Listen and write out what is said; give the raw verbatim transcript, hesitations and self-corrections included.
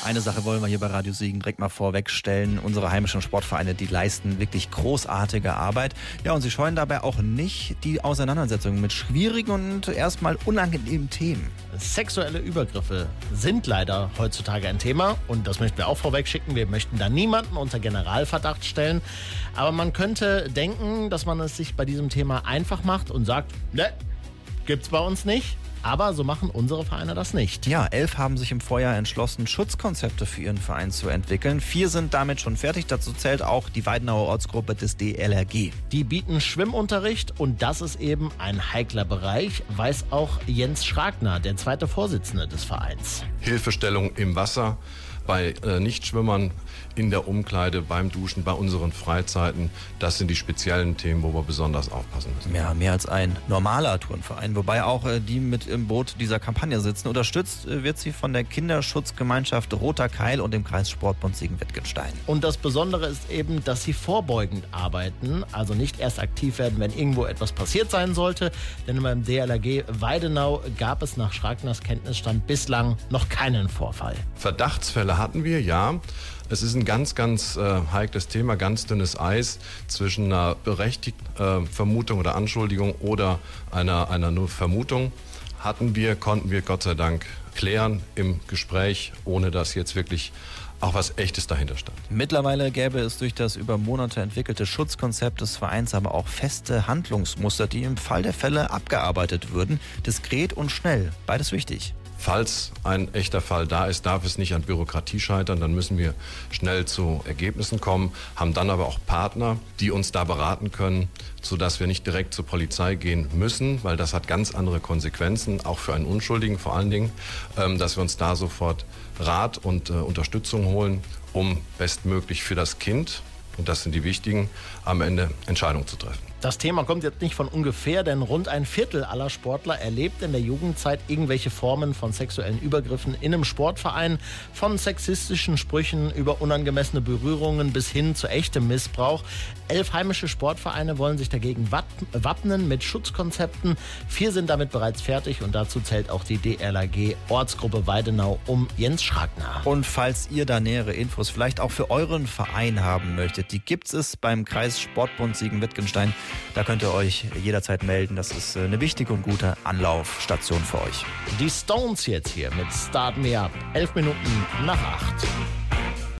Eine Sache wollen wir hier bei Radio Siegen direkt mal vorwegstellen. Unsere heimischen Sportvereine, die leisten wirklich großartige Arbeit. Ja, und sie scheuen dabei auch nicht die Auseinandersetzung mit schwierigen und erstmal unangenehmen Themen. Sexuelle Übergriffe sind leider heutzutage ein Thema und das möchten wir auch vorweg schicken. Wir möchten da niemanden unter Generalverdacht stellen. Aber man könnte denken, dass man es sich bei diesem Thema einfach macht und sagt, ne, gibt's bei uns nicht. Aber so machen unsere Vereine das nicht. Ja, elf haben sich im Vorjahr entschlossen, Schutzkonzepte für ihren Verein zu entwickeln. Vier sind damit schon fertig. Dazu zählt auch die Weidenauer Ortsgruppe des D L R G. Die bieten Schwimmunterricht und das ist eben ein heikler Bereich, weiß auch Jens Schragner, der zweite Vorsitzende des Vereins. Hilfestellung im Wasser bei äh, Nichtschwimmern, in der Umkleide, beim Duschen, bei unseren Freizeiten. Das sind die speziellen Themen, wo wir besonders aufpassen müssen. Ja, mehr als ein normaler Turnverein, wobei auch äh, die mit im Boot dieser Kampagne sitzen. Unterstützt äh, wird sie von der Kinderschutzgemeinschaft Roter Keil und dem Kreissportbund Siegen-Wittgenstein. Und das Besondere ist eben, dass sie vorbeugend arbeiten, also nicht erst aktiv werden, wenn irgendwo etwas passiert sein sollte. Denn beim D L R G Weidenau gab es nach Schragners Kenntnisstand bislang noch keinen Vorfall. Verdachtsfälle hatten wir, ja. Es ist ein ganz, ganz äh, heikles Thema, ganz dünnes Eis zwischen einer berechtigten äh, Vermutung oder Anschuldigung oder einer, einer nur Vermutung. Hatten wir, konnten wir Gott sei Dank klären im Gespräch, ohne dass jetzt wirklich auch was Echtes dahinter stand. Mittlerweile gäbe es durch das über Monate entwickelte Schutzkonzept des Vereins aber auch feste Handlungsmuster, die im Fall der Fälle abgearbeitet würden. Diskret und schnell, beides wichtig. Falls ein echter Fall da ist, darf es nicht an Bürokratie scheitern, dann müssen wir schnell zu Ergebnissen kommen, haben dann aber auch Partner, die uns da beraten können, sodass wir nicht direkt zur Polizei gehen müssen, weil das hat ganz andere Konsequenzen, auch für einen Unschuldigen vor allen Dingen, dass wir uns da sofort Rat und Unterstützung holen, um bestmöglich für das Kind, und das sind die wichtigen, am Ende Entscheidungen zu treffen. Das Thema kommt jetzt nicht von ungefähr, denn rund ein Viertel aller Sportler erlebt in der Jugendzeit irgendwelche Formen von sexuellen Übergriffen in einem Sportverein. Von sexistischen Sprüchen über unangemessene Berührungen bis hin zu echtem Missbrauch. Elf heimische Sportvereine wollen sich dagegen wappnen mit Schutzkonzepten. Vier sind damit bereits fertig und dazu zählt auch die D L R G Ortsgruppe Weidenau um Jens Schragner. Und falls ihr da nähere Infos vielleicht auch für euren Verein haben möchtet, die gibt es beim Kreissportbund Siegen-Wittgenstein. Da könnt ihr euch jederzeit melden. Das ist eine wichtige und gute Anlaufstation für euch. Die Stones jetzt hier mit Start Me Up. Elf Minuten nach acht.